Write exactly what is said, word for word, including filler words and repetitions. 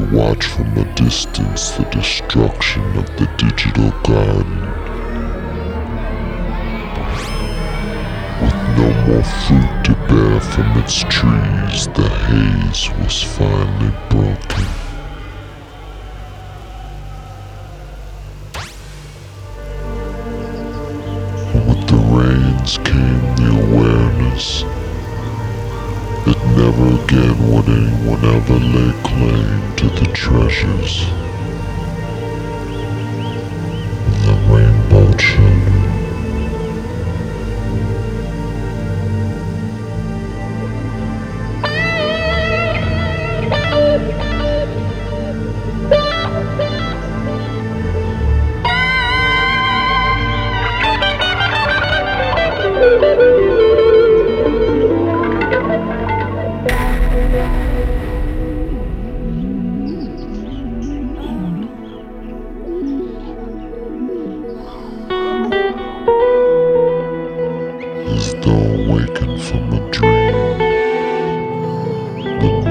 watch from a distance the destruction of the digital garden. With no more fruit to bear from its trees, the haze was finally broken. With the rains came the awareness that never again would anyone ever lay claim to the treasures of the Rainbow Children. As though awakened from a dream, the